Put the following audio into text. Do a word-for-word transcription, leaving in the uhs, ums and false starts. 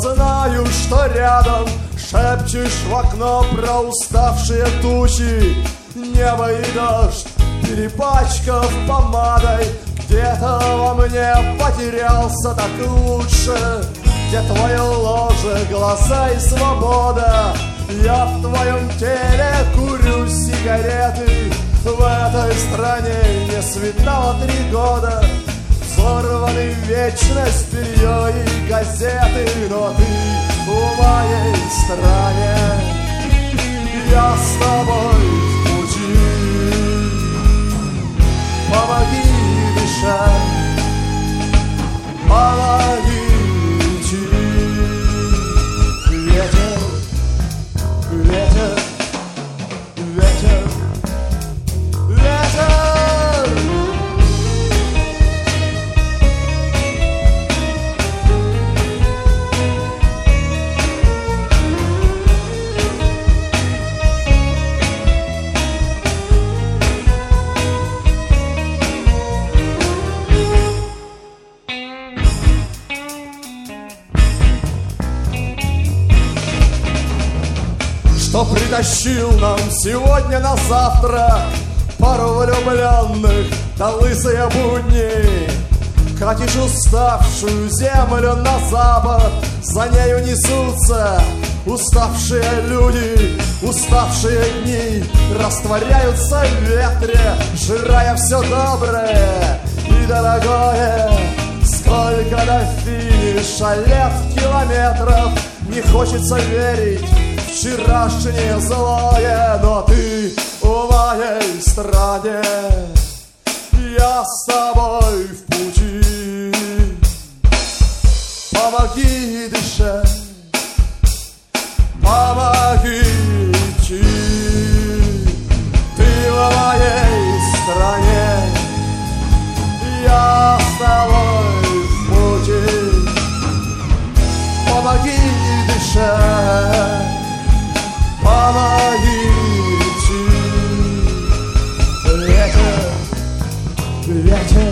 знаю, что рядом шепчешь в окно про уставшие тучи. Небо и дождь, перепачкав помадой, где-то во мне потерялся так лучше. Где твое ложе, глаза и свобода? Я в твоем теле курю сигареты. В этой стране не светало три года. Взорваны вечность, белье и газеты. Но ты в моей стране, я с тобой в пути. Помоги дышать, помоги идти. Ветер, ветер, ветер, ветер. Что притащил нам сегодня на завтра пару влюбленных да лысые будни. Катишь уставшую землю на запад, за нею несутся уставшие люди. Уставшие дни растворяются в ветре, жирая все доброе и дорогое. Сколько до финиша лет, километров, не хочется верить вчерашнее злое. Но ты в моей стране, я с тобой в пути. Помоги дышать, помоги идти. Ты в моей стране, я с тобой в пути. Помоги дышать, помоги идти. Ветер, ветер.